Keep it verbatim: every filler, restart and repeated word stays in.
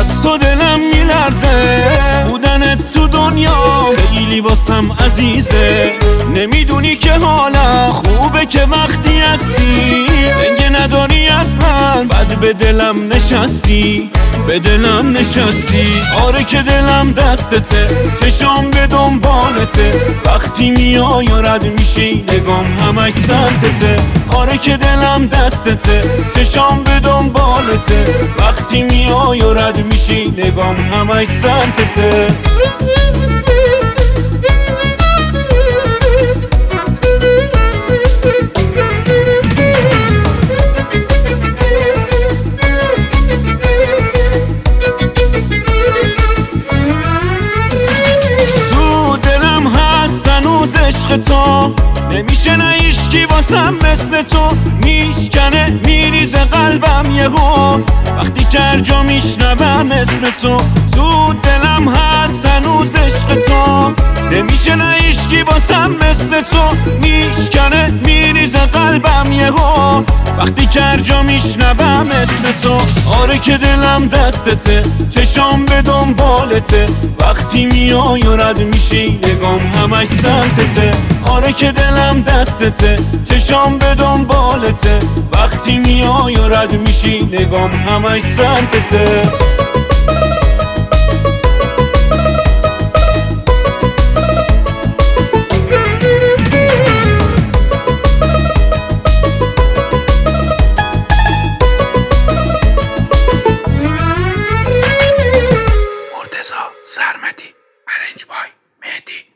از تو دلم میلرزه، بودنت تو دنیا خیلی واسم عزیزه. نمیدونی که حالا خوبه که وقتی هستی رنگ نداری اصلا، بعد به دلم نشستی، به دلم نشستی. آره که دلم دستته، چشام به دنبالته، وقتی میای و رد میشی نگام همش سمتته. آره که دلم دستته، چشام به دنبالته، وقتی میای و رد میشی نگام همش سمتته. عشق تو نمیشه نه ایشکی واسم مثل تو، میشکنه میریزه قلبم یهو وقتی که هر جا میشنوم اسم تو. تو دلم هست هنوز عشق تو، نمیشه نه ایشکی واسم مثل تو، میشکنه میریزه قلبم یهو وقتی که هر جا میشنوم اسم تو. آره که دلم دستته، چشام به دنبالته، وقتی میای و رد میشی نگام همش سمتته. آره که دلم دستته، چشام به دنبالته، وقتی میای و رد میشی نگام همش سمتته. سرمدی، ارنج بای، مهدی